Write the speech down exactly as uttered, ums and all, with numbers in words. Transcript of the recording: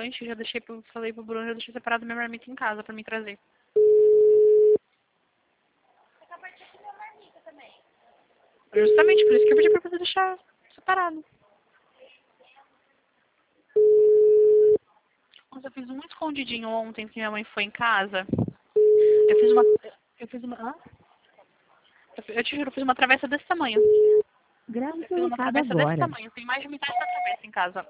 noite, já deixei pro, falei pro Bruno, já deixei separado minha marmita em casa pra me trazer. Justamente por isso que eu pedi pra você deixar separado. Nossa, eu fiz um escondidinho ontem que minha mãe foi em casa. Eu fiz uma. Eu fiz uma. Hã? Eu, eu te juro, eu fiz uma travessa desse tamanho. Grave Eu seu fiz uma recado travessa desse agora. tamanho. Tem mais de metade da travessa em casa.